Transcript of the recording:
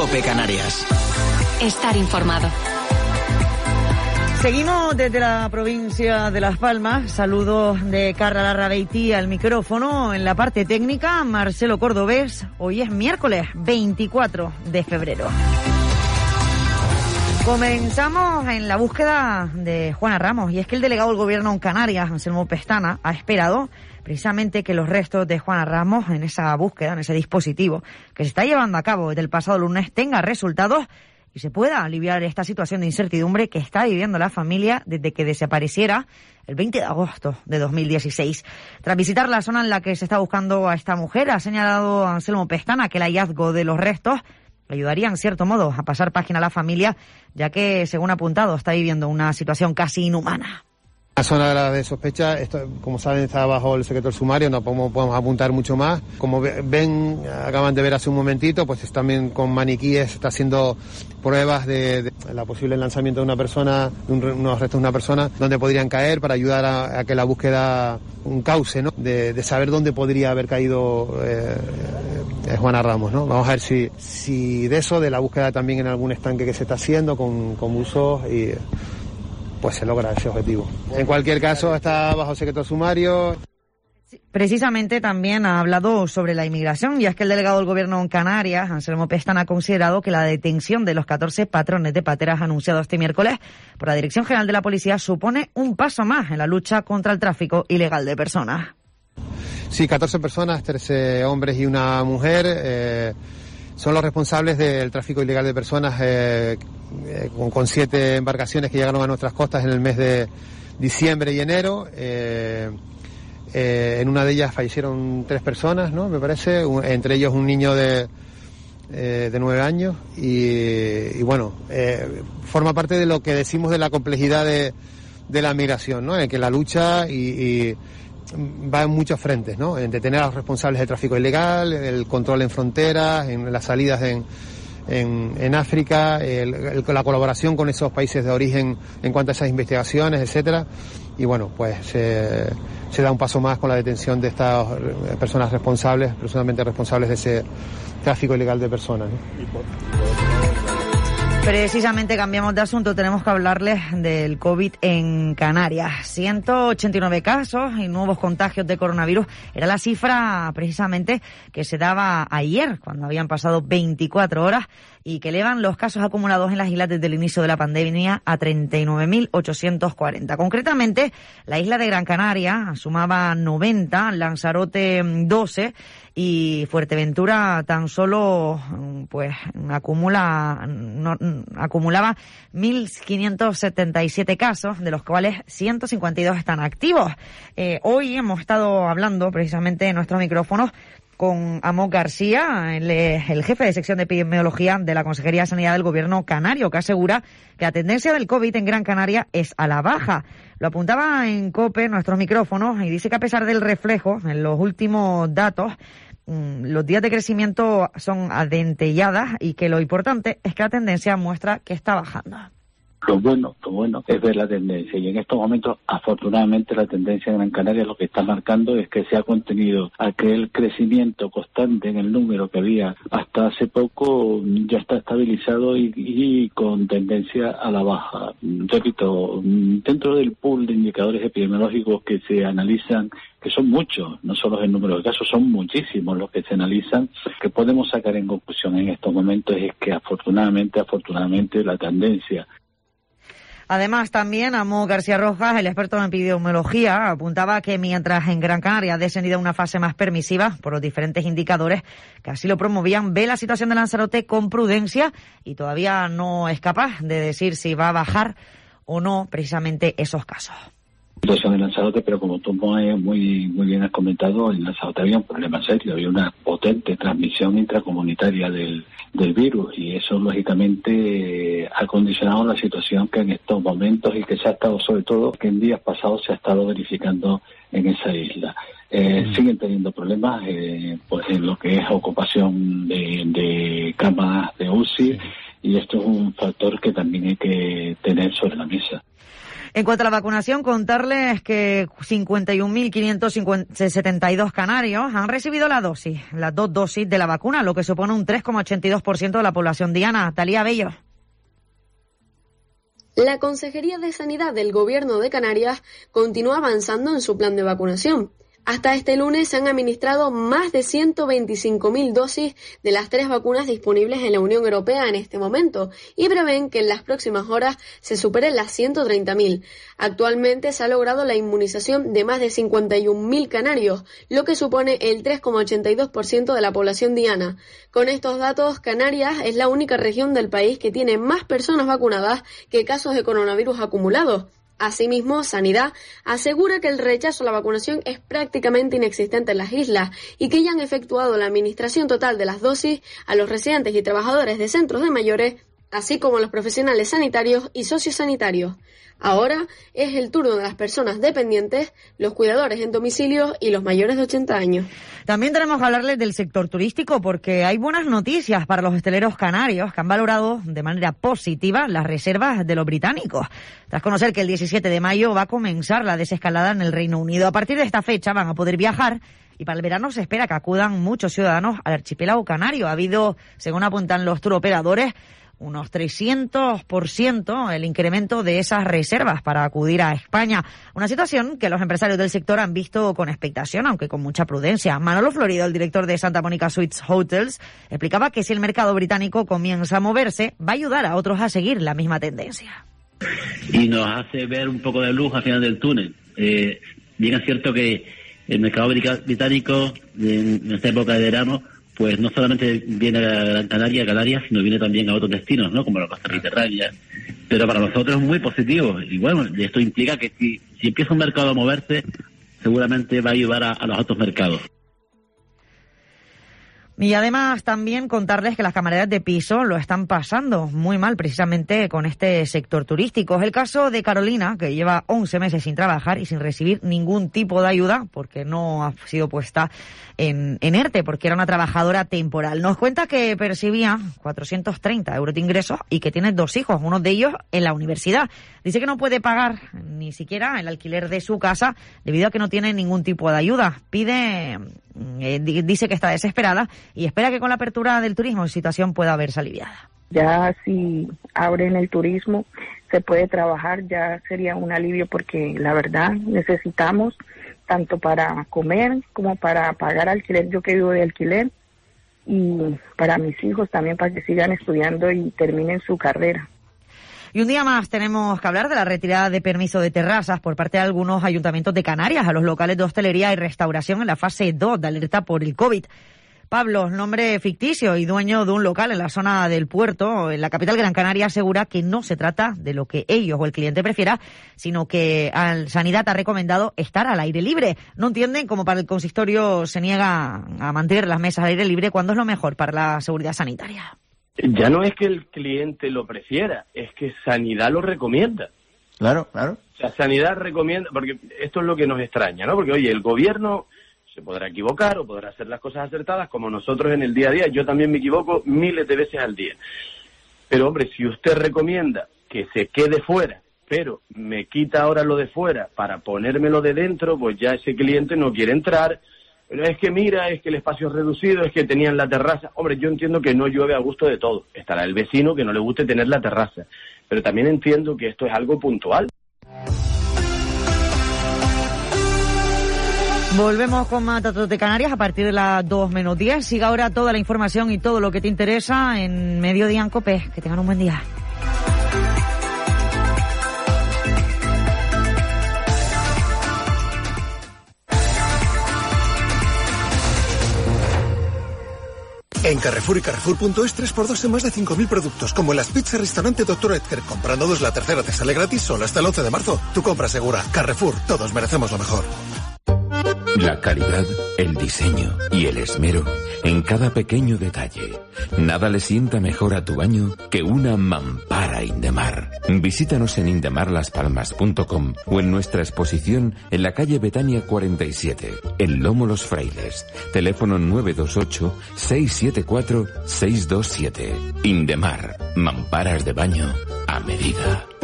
COPE Canarias. Estar informado. Seguimos desde la provincia de Las Palmas. Saludos de Carla Larrabeití al micrófono. En la parte técnica, Marcelo Cordobés. Hoy es miércoles 24 de febrero. Comenzamos en la búsqueda de Juana Ramos, y es que el delegado del Gobierno en Canarias, Anselmo Pestana, ha esperado precisamente que los restos de Juana Ramos en esa búsqueda, en ese dispositivo que se está llevando a cabo desde el pasado lunes, tenga resultados y se pueda aliviar esta situación de incertidumbre que está viviendo la familia desde que desapareciera el 20 de agosto de 2016. Tras visitar la zona en la que se está buscando a esta mujer, ha señalado Anselmo Pestana que el hallazgo de los restos le ayudaría en cierto modo a pasar página a la familia, ya que, según ha apuntado, está viviendo una situación casi inhumana. La zona de sospecha, esto, como saben, está bajo el secreto del sumario, no podemos apuntar mucho más. Como ven, acaban de ver hace un momentito, pues también con maniquíes está haciendo pruebas de la posible lanzamiento de una persona, unos restos de una persona, donde podrían caer para ayudar a que la búsqueda, un cauce, ¿no? De saber dónde podría haber caído Juana Ramos, ¿no? Vamos a ver si de eso, de la búsqueda también en algún estanque que se está haciendo con buzos y pues se logra ese objetivo. En cualquier caso, está bajo secreto sumario. Precisamente también ha hablado sobre la inmigración, y es que el delegado del Gobierno en Canarias, Anselmo Pestana, ha considerado que la detención de los 14 patrones de pateras anunciados este miércoles por la Dirección General de la Policía supone un paso más en la lucha contra el tráfico ilegal de personas. Sí, 14 personas, 13 hombres y una mujer, son los responsables del tráfico ilegal de personas, con 7 embarcaciones que llegaron a nuestras costas en el mes de diciembre y enero. En una de ellas fallecieron 3 personas, ¿no? Me parece, entre ellos un niño de 9 años y bueno, forma parte de lo que decimos de la complejidad de la migración, ¿no? En que la lucha y va en muchos frentes, ¿no? En detener a los responsables del tráfico ilegal, el control en fronteras, en las salidas en África, la colaboración con esos países de origen en cuanto a esas investigaciones, etcétera. Y bueno, pues se da un paso más con la detención de estas personas responsables, personalmente responsables de ese tráfico ilegal de personas, ¿no? Precisamente cambiamos de asunto, tenemos que hablarles del COVID en Canarias. 189 casos y nuevos contagios de coronavirus. Era la cifra precisamente que se daba ayer, cuando habían pasado 24 horas, y que elevan los casos acumulados en las islas desde el inicio de la pandemia a 39.840. Concretamente, la isla de Gran Canaria sumaba 90, Lanzarote 12 y Fuerteventura tan solo pues acumulaba 1.577 casos, de los cuales 152 están activos. Hoy hemos estado hablando precisamente en nuestros micrófonos con Amós García, él es el jefe de sección de epidemiología de la Consejería de Sanidad del Gobierno canario, que asegura que la tendencia del COVID en Gran Canaria es a la baja. Lo apuntaba en COPE, en nuestros micrófonos, y dice que a pesar del reflejo en los últimos datos, los días de crecimiento son adentelladas y que lo importante es que la tendencia muestra que está bajando. Lo bueno es ver la tendencia, y en estos momentos, afortunadamente, la tendencia en Gran Canaria lo que está marcando es que se ha contenido aquel crecimiento constante en el número que había hasta hace poco, ya está estabilizado y con tendencia a la baja. Repito, dentro del pool de indicadores epidemiológicos que se analizan, que son muchos, no solo el número de casos, son muchísimos los que se analizan, que podemos sacar en conclusión en estos momentos es que afortunadamente la tendencia. Además, también Amós García Rojas, el experto en epidemiología, apuntaba que mientras en Gran Canaria ha descendido a una fase más permisiva por los diferentes indicadores que así lo promovían, ve la situación de Lanzarote con prudencia y todavía no es capaz de decir si va a bajar o no precisamente esos casos. Situación en Lanzarote, pero como tú muy bien has comentado, en Lanzarote había un problema serio, había una potente transmisión intracomunitaria del virus, y eso lógicamente ha condicionado la situación que en estos momentos y que se ha estado, sobre todo que en días pasados se ha estado verificando en esa isla. Siguen teniendo problemas pues en lo que es ocupación de camas de UCI, y esto es un factor que también hay que tener sobre la mesa. En cuanto a la vacunación, contarles que 51.572 canarios han recibido las dos dosis de la vacuna, lo que supone un 3,82% de la población diana. Talía Bello. La Consejería de Sanidad del Gobierno de Canarias continúa avanzando en su plan de vacunación. Hasta este lunes se han administrado más de 125.000 dosis de las 3 vacunas disponibles en la Unión Europea en este momento y prevén que en las próximas horas se superen las 130.000. Actualmente se ha logrado la inmunización de más de 51.000 canarios, lo que supone el 3,82% de la población diana. Con estos datos, Canarias es la única región del país que tiene más personas vacunadas que casos de coronavirus acumulados. Asimismo, Sanidad asegura que el rechazo a la vacunación es prácticamente inexistente en las islas y que ya han efectuado la administración total de las dosis a los residentes y trabajadores de centros de mayores, así como a los profesionales sanitarios y sociosanitarios. Ahora es el turno de las personas dependientes, los cuidadores en domicilio y los mayores de 80 años. También tenemos que hablarles del sector turístico porque hay buenas noticias para los hosteleros canarios que han valorado de manera positiva las reservas de los británicos. Tras conocer que el 17 de mayo va a comenzar la desescalada en el Reino Unido. A partir de esta fecha van a poder viajar y para el verano se espera que acudan muchos ciudadanos al archipiélago canario. Ha habido, según apuntan los turoperadores, unos 300% el incremento de esas reservas para acudir a España. Una situación que los empresarios del sector han visto con expectación, aunque con mucha prudencia. Manolo Florido, el director de Santa Mónica Suites Hotels, explicaba que si el mercado británico comienza a moverse, va a ayudar a otros a seguir la misma tendencia. Y nos hace ver un poco de luz al final del túnel. Bien es cierto que el mercado británico en esta época de verano pues no solamente viene a Gran Canaria, sino viene también a otros destinos, ¿no? Como la costa mediterránea. Pero para nosotros es muy positivo. Y bueno, esto implica que si empieza un mercado a moverse, seguramente va a ayudar a los otros mercados. Y además también contarles que las camareras de piso lo están pasando muy mal precisamente con este sector turístico. Es el caso de Carolina, que lleva 11 meses sin trabajar y sin recibir ningún tipo de ayuda porque no ha sido puesta en ERTE, porque era una trabajadora temporal. Nos cuenta que percibía 430 euros de ingresos y que tiene 2 hijos, uno de ellos en la universidad. Dice que no puede pagar ni siquiera el alquiler de su casa debido a que no tiene ningún tipo de ayuda. Dice que está desesperada y espera que con la apertura del turismo la situación pueda verse aliviada. Ya si abren el turismo, se puede trabajar, ya sería un alivio porque la verdad necesitamos tanto para comer como para pagar alquiler, yo que vivo de alquiler, y para mis hijos también para que sigan estudiando y terminen su carrera. Y un día más tenemos que hablar de la retirada de permiso de terrazas por parte de algunos ayuntamientos de Canarias a los locales de hostelería y restauración en la fase 2 de alerta por el COVID. Pablo, nombre ficticio y dueño de un local en la zona del puerto, en la capital Gran Canaria, asegura que no se trata de lo que ellos o el cliente prefiera, sino que Sanidad ha recomendado estar al aire libre. No entienden cómo para el consistorio se niega a mantener las mesas al aire libre cuando es lo mejor para la seguridad sanitaria. Ya no es que el cliente lo prefiera, es que Sanidad lo recomienda. Claro. O sea, Sanidad recomienda, porque esto es lo que nos extraña, ¿no? Porque, oye, el gobierno se podrá equivocar o podrá hacer las cosas acertadas, como nosotros en el día a día. Yo también me equivoco miles de veces al día. Pero, hombre, si usted recomienda que se quede fuera, pero me quita ahora lo de fuera para ponérmelo de dentro, pues ya ese cliente no quiere entrar. Pero es que mira, es que el espacio es reducido, es que tenían la terraza. Hombre, yo entiendo que no llueve a gusto de todo. Estará el vecino que no le guste tener la terraza. Pero también entiendo que esto es algo puntual. Volvemos con más datos de Canarias a partir de las 2:10. Siga ahora toda la información y todo lo que te interesa en Mediodía en COPE. Que tengan un buen día. En Carrefour y Carrefour.es 3x2 en más de 5.000 productos, como en las pizzas restaurante Dr. Edgar. Comprando 2, la tercera te sale gratis solo hasta el 11 de marzo. Tu compra segura. Carrefour, todos merecemos lo mejor. La calidad, el diseño y el esmero en cada pequeño detalle. Nada le sienta mejor a tu baño que una mampara Indemar. Visítanos en indemarlaspalmas.com o en nuestra exposición en la calle Betania 47, en Lomo Los Frailes. Teléfono 928-674-627. Indemar, mamparas de baño a medida.